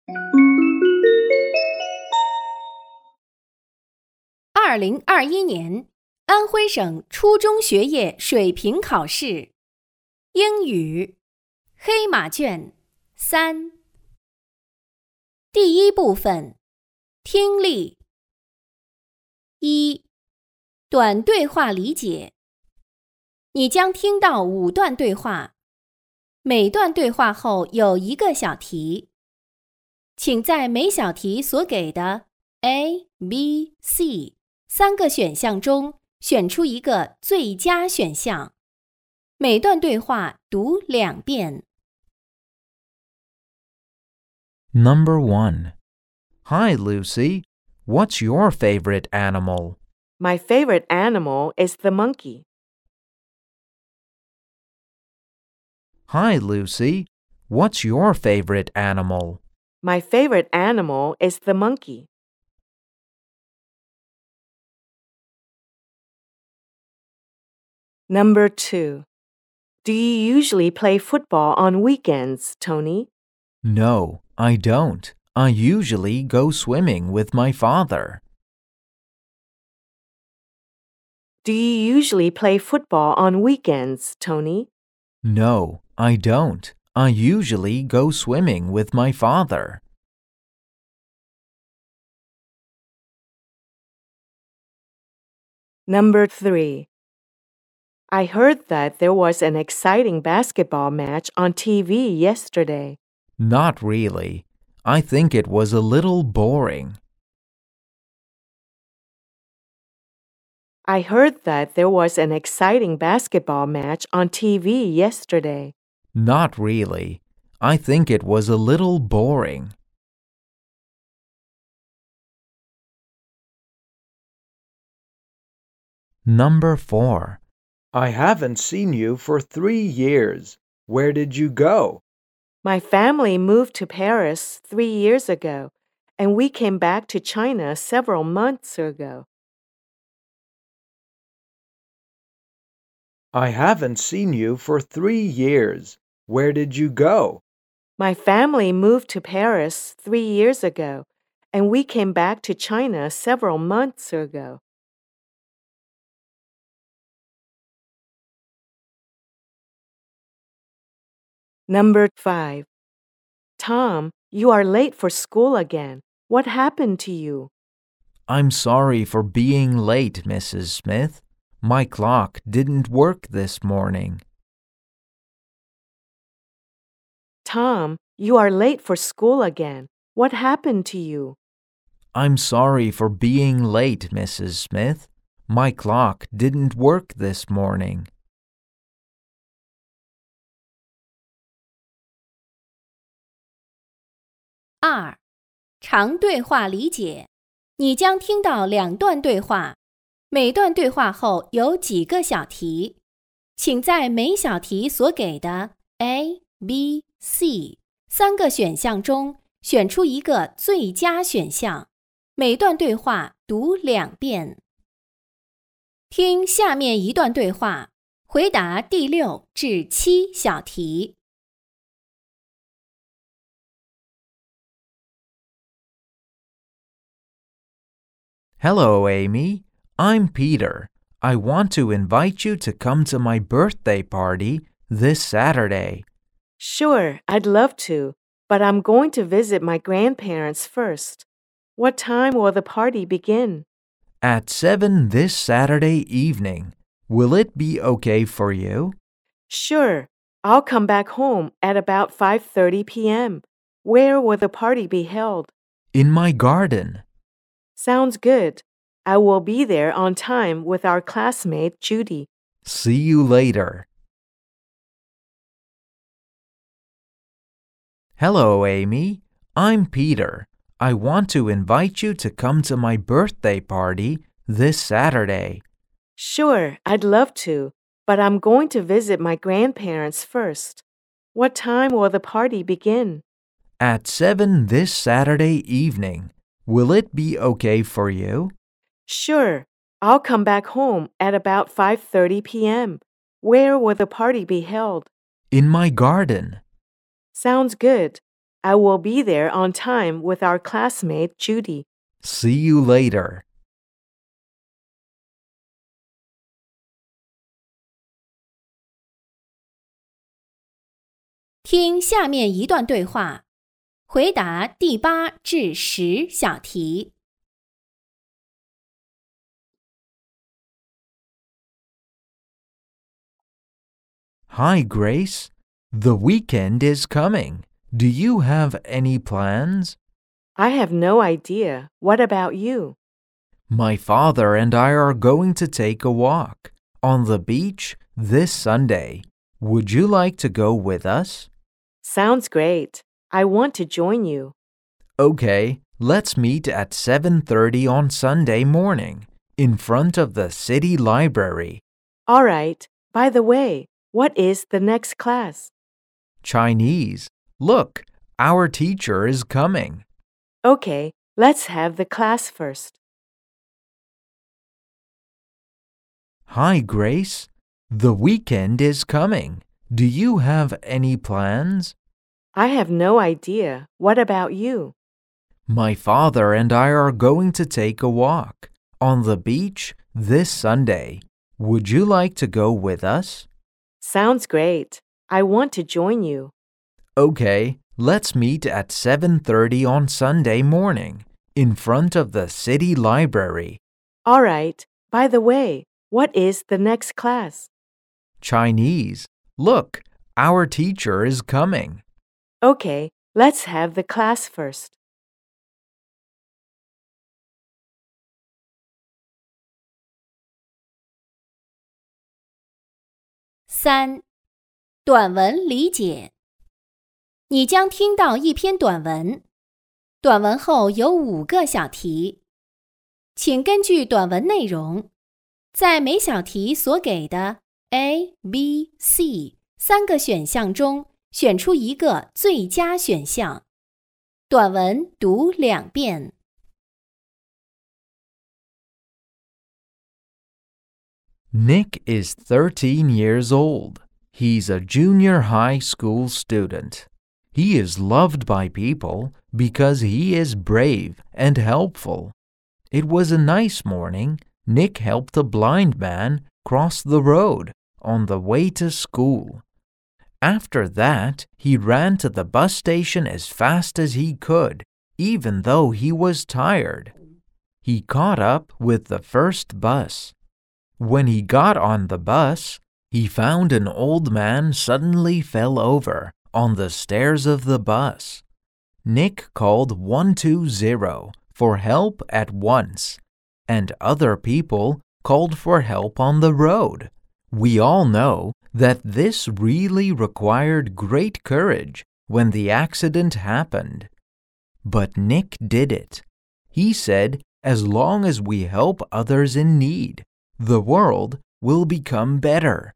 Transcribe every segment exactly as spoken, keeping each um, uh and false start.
二零二一年安徽省初中学业水平考试，英语黑马卷三。第一部分，听力。一、短对话理解。你将听到五段对话，每段对话后有一个小题，请在每小题所给的 A、B、C 三个选项中选出一个最佳选项。每段对话读两遍。 Number one. Hi, Lucy. What's your favorite animal? My favorite animal is the monkey. Hi, Lucy. What's your favorite animal? My favorite animal is the monkey. Number two. Do you usually play football on weekends, Tony? No, I don't. I usually go swimming with my father. Do you usually play football on weekends, Tony? No, I don't. I usually go swimming with my father. Number three. I heard that there was an exciting basketball match on T V yesterday. Not really. I think it was a little boring. I heard that there was an exciting basketball match on T V yesterday. Not really. I think it was a little boring. Number four. I haven't seen you for three years. Where did you go? My family moved to Paris three years ago, and we came back to China several months ago. I haven't seen you for three years. Where did you go? My family moved to Paris three years ago, and we came back to China several months ago. Number five. Tom, you are late for school again. What happened to you? I'm sorry for being late, Missus Smith. My clock didn't work this morning. Tom, you are late for school again. What happened to you? I'm sorry for being late, Missus Smith. My clock didn't work this morning. 二、长对话理解。你将听到两段对话，每段对话后有几个小题，请在每小题所给的 A、B、C 三个选项中选出一个最佳选项。每段对话读两遍。听下面一段对话，回答第六至七小题。 Hello, Amy. I'm Peter. I want to invite you to come to my birthday party this Saturday. Sure, I'd love to, but I'm going to visit my grandparents first. What time will the party begin? At seven this Saturday evening. Will it be okay for you? Sure, I'll come back home at about five thirty p.m. Where will the party be held? In my garden. Sounds good. I will be there on time with our classmate Judy. See you later. Hello, Amy. I'm Peter. I want to invite you to come to my birthday party this Saturday. Sure, I'd love to, but I'm going to visit my grandparents first. What time will the party begin? At seven this Saturday evening. Will it be okay for you? Sure, I'll come back home at about five thirty p.m. Where will the party be held? In my garden. Sounds good. I will be there on time with our classmate Judy. See you later. 听下面一段对话，回答第八至十小题。 Hi, Grace. The weekend is coming. Do you have any plans? I have no idea. What about you? My father and I are going to take a walk on the beach this Sunday. Would you like to go with us? Sounds great. I want to join you. Okay, let's meet at seven thirty on Sunday morning in front of the city library. All right. By the way, what is the next class? Chinese. Look, our teacher is coming. Okay, let's have the class first. Hi, Grace. The weekend is coming. Do you have any plans? I have no idea. What about you? My father and I are going to take a walk on the beach this Sunday. Would you like to go with us? Sounds great. I want to join you. Okay, let's meet at seven thirty on Sunday morning in front of the city library. All right. By the way, what is the next class? Chinese. Look, our teacher is coming. Okay, let's have the class first. 三、短文理解。你将听到一篇短文，短文后有五个小题，请根据短文内容，在每小题所给的 A、B、C 三个选项中选出一个最佳选项。短文读两遍。 Nick is thirteen years old. He's a junior high school student. He is loved by people because he is brave and helpful. It was a nice morning. Nick helped a blind man cross the road on the way to school. After that, he ran to the bus station as fast as he could, even though he was tired. He caught up with the first bus. When he got on the bus, he found an old man suddenly fell over on the stairs of the bus. Nick called one two zero for help at once, and other people called for help on the road. We all know that this really required great courage when the accident happened. But Nick did it. He said, as long as we help others in need, the world will become better.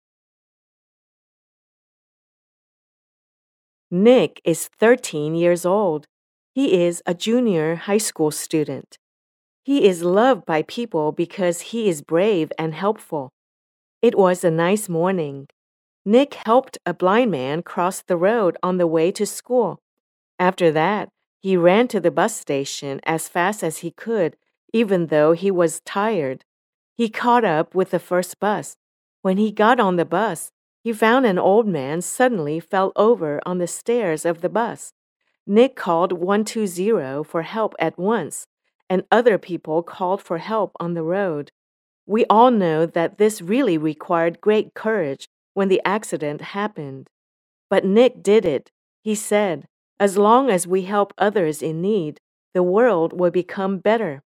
Nick is thirteen years old. He is a junior high school student. He is loved by people because he is brave and helpful. It was a nice morning. Nick helped a blind man cross the road on the way to school. After that, he ran to the bus station as fast as he could, even though he was tired. He caught up with the first bus. When he got on the bus, he found an old man suddenly fell over on the stairs of the bus. Nick called one two zero for help at once, and other people called for help on the road. We all know that this really required great courage when the accident happened. But Nick did it. He said, as long as we help others in need, the world will become better.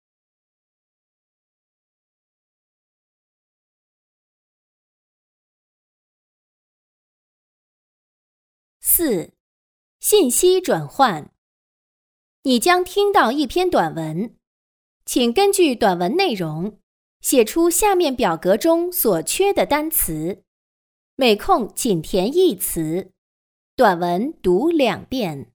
四、信息转换。你将听到一篇短文，请根据短文内容写出下面表格中所缺的单词，每空仅填一词。短文读两遍。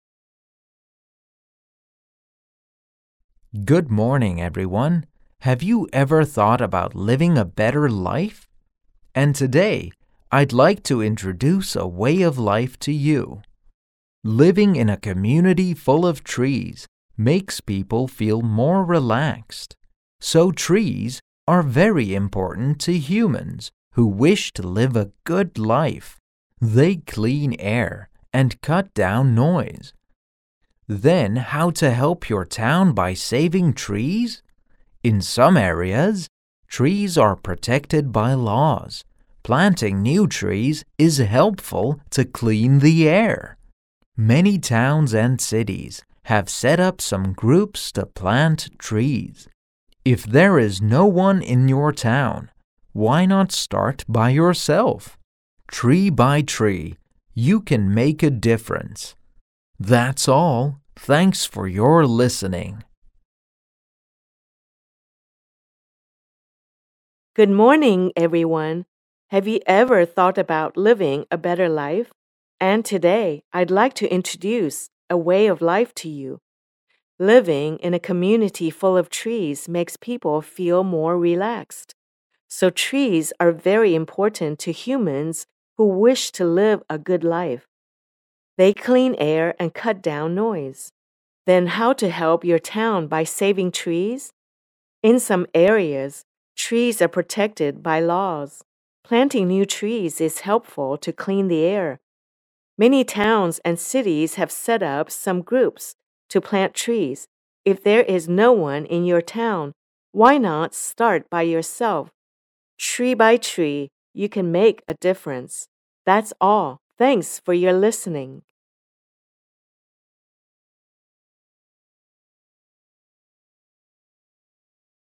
Good morning, everyone. Have you ever thought about living a better life? And today, I'd like to introduce a way of life to you. Living in a community full of trees makes people feel more relaxed. So trees are very important to humans who wish to live a good life. They clean air and cut down noise. Then how to help your town by saving trees? In some areas, trees are protected by laws. Planting new trees is helpful to clean the air. Many towns and cities have set up some groups to plant trees. If there is no one in your town, why not start by yourself? Tree by tree, you can make a difference. That's all. Thanks for your listening. Good morning, everyone. Have you ever thought about living a better life? And today, I'd like to introduce a way of life to you. Living in a community full of trees makes people feel more relaxed. So trees are very important to humans who wish to live a good life. They clean air and cut down noise. Then how to help your town by saving trees? In some areas, trees are protected by laws. Planting new trees is helpful to clean the air. Many towns and cities have set up some groups to plant trees. If there is no one in your town, why not start by yourself? Tree by tree, you can make a difference. That's all. Thanks for your listening.